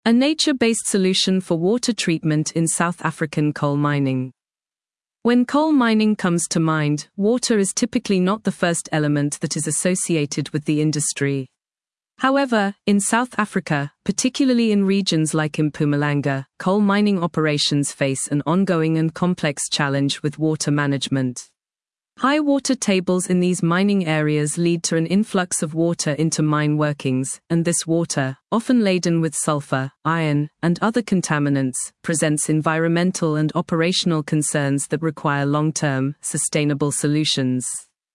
A nature-based solution for water treatment in South African coal mining. When coal mining comes to mind, water is typically not the first element that is associated with the industry. However, in South Africa, particularly in regions like Mpumalanga, coal mining operations face an ongoing and complex challenge with water management. High water tables in these mining areas lead to an influx of water into mine workings, and this water, often laden with sulfur, iron, and other contaminants, presents environmental and operational concerns that require long-term, sustainable solutions.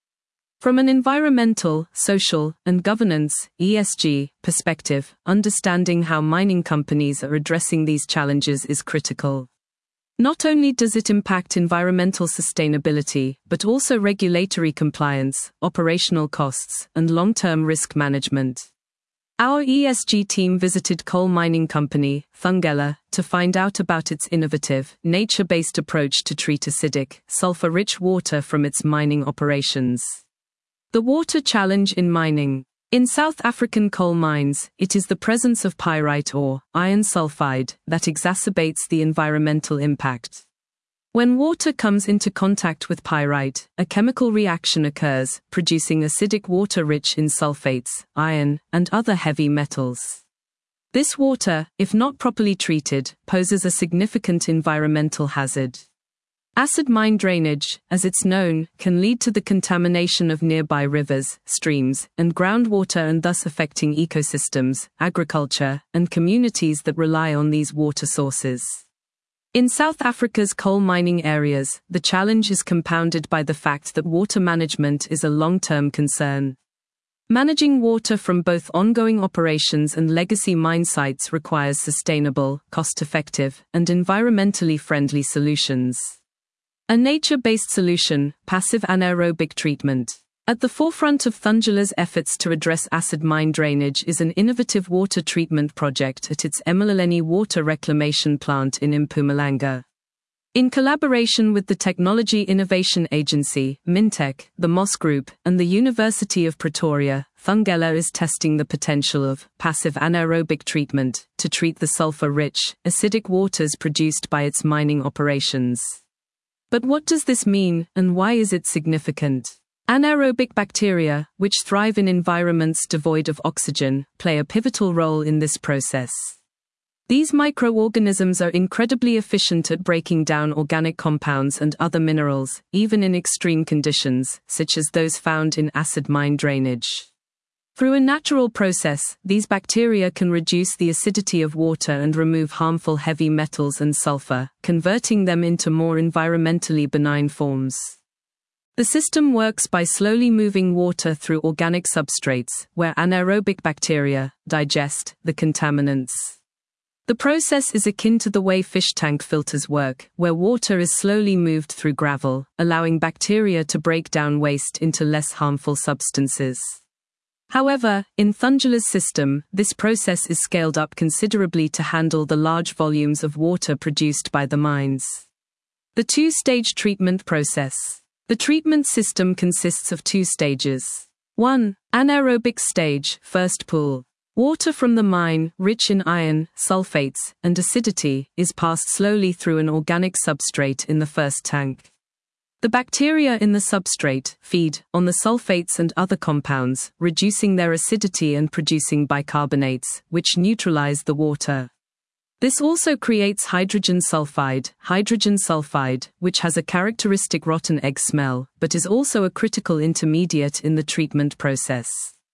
From an environmental, social, and governance (ESG) perspective, understanding how mining companies are addressing these challenges is critical. Not only does it impact environmental sustainability, but also regulatory compliance, operational costs, and long-term risk management. Our ESG team visited coal mining company, Thungela, to find out about its innovative, nature-based approach to treat acidic, sulfur-rich water from its mining operations. The water challenge in mining. In South African coal mines, it is the presence of pyrite or iron sulfide that exacerbates the environmental impact. When water comes into contact with pyrite, a chemical reaction occurs, producing acidic water rich in sulfates, iron, and other heavy metals. This water, if not properly treated, poses a significant environmental hazard. Acid mine drainage, as it's known, can lead to the contamination of nearby rivers, streams, and groundwater, and thus affecting ecosystems, agriculture, and communities that rely on these water sources. In South Africa's coal mining areas, the challenge is compounded by the fact that water management is a long-term concern. Managing water from both ongoing operations and legacy mine sites requires sustainable, cost-effective, and environmentally friendly solutions. A nature-based solution, passive anaerobic treatment. At the forefront of Thungela's efforts to address acid mine drainage is an innovative water treatment project at its Emaleleni Water Reclamation Plant in Mpumalanga. In collaboration with the Technology Innovation Agency, Mintech, the Moss Group, and the University of Pretoria, Thungela is testing the potential of passive anaerobic treatment to treat the sulfur-rich, acidic waters produced by its mining operations. But what does this mean, and why is it significant? Anaerobic bacteria, which thrive in environments devoid of oxygen, play a pivotal role in this process. These microorganisms are incredibly efficient at breaking down organic compounds and other minerals, even in extreme conditions, such as those found in acid mine drainage. Through a natural process, these bacteria can reduce the acidity of water and remove harmful heavy metals and sulfur, converting them into more environmentally benign forms. The system works by slowly moving water through organic substrates, where anaerobic bacteria digest the contaminants. The process is akin to the way fish tank filters work, where water is slowly moved through gravel, allowing bacteria to break down waste into less harmful substances. However, in Thungela's system, this process is scaled up considerably to handle the large volumes of water produced by the mines. The two-stage treatment process. The treatment system consists of two stages. 1. Anaerobic stage, first pool. Water from the mine, rich in iron, sulfates, and acidity, is passed slowly through an organic substrate in the first tank. The bacteria in the substrate feed on the sulfates and other compounds, reducing their acidity and producing bicarbonates, which neutralize the water. This also creates hydrogen sulfide, which has a characteristic rotten egg smell, but is also a critical intermediate in the treatment process.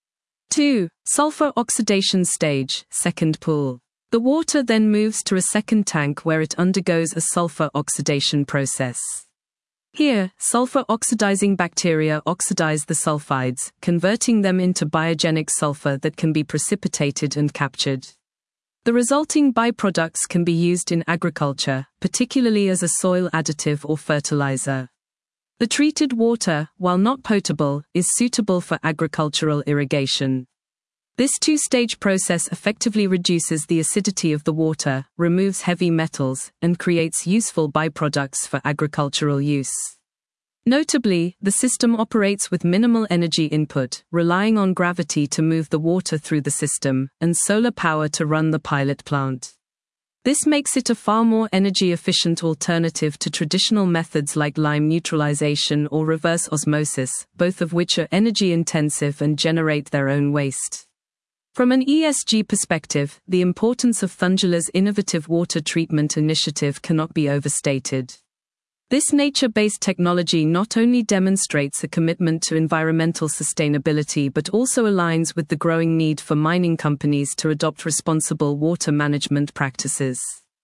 2. Sulfur oxidation stage, second pool. The water then moves to a second tank where it undergoes a sulfur oxidation process. Here, sulfur-oxidizing bacteria oxidize the sulfides, converting them into biogenic sulfur that can be precipitated and captured. The resulting byproducts can be used in agriculture, particularly as a soil additive or fertilizer. The treated water, while not potable, is suitable for agricultural irrigation. This two-stage process effectively reduces the acidity of the water, removes heavy metals, and creates useful byproducts for agricultural use. Notably, the system operates with minimal energy input, relying on gravity to move the water through the system, and solar power to run the pilot plant. This makes it a far more energy-efficient alternative to traditional methods like lime neutralization or reverse osmosis, both of which are energy-intensive and generate their own waste. From an ESG perspective, the importance of Thungela's innovative water treatment initiative cannot be overstated. This nature-based technology not only demonstrates a commitment to environmental sustainability but also aligns with the growing need for mining companies to adopt responsible water management practices.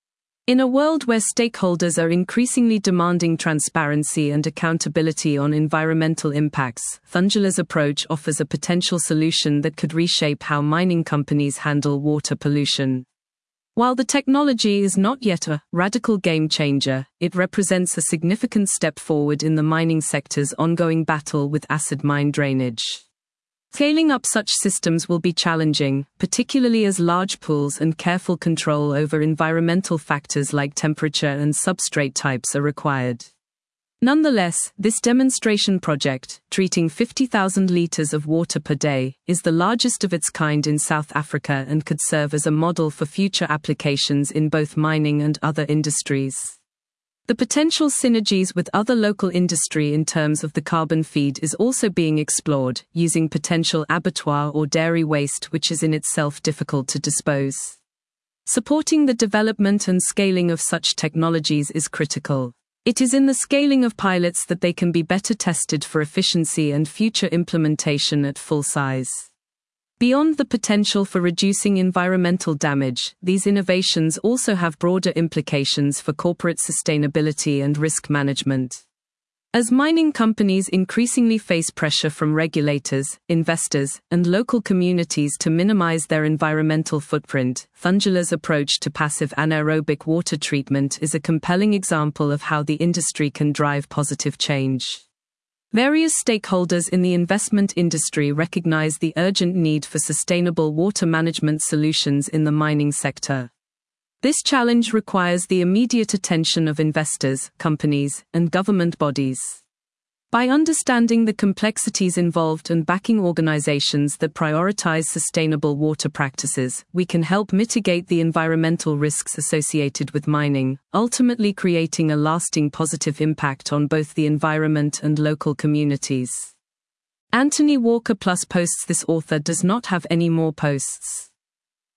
In a world where stakeholders are increasingly demanding transparency and accountability on environmental impacts, Thungela's approach offers a potential solution that could reshape how mining companies handle water pollution. While the technology is not yet a radical game changer, it represents a significant step forward in the mining sector's ongoing battle with acid mine drainage. Scaling up such systems will be challenging, particularly as large pools and careful control over environmental factors like temperature and substrate types are required. Nonetheless, this demonstration project, treating 50,000 liters of water per day, is the largest of its kind in South Africa and could serve as a model for future applications in both mining and other industries. The potential synergies with other local industry in terms of the carbon feed is also being explored, using potential abattoir or dairy waste which is in itself difficult to dispose. Supporting the development and scaling of such technologies is critical. It is in the scaling of pilots that they can be better tested for efficiency and future implementation at full size. Beyond the potential for reducing environmental damage, these innovations also have broader implications for corporate sustainability and risk management. As mining companies increasingly face pressure from regulators, investors, and local communities to minimize their environmental footprint, Thungela's approach to passive anaerobic water treatment is a compelling example of how the industry can drive positive change. Various stakeholders in the investment industry recognize the urgent need for sustainable water management solutions in the mining sector. This challenge requires the immediate attention of investors, companies, and government bodies. By understanding the complexities involved and backing organizations that prioritize sustainable water practices, we can help mitigate the environmental risks associated with mining, ultimately creating a lasting positive impact on both the environment and local communities. Anthony Walker Plus posts. This author does not have any more posts.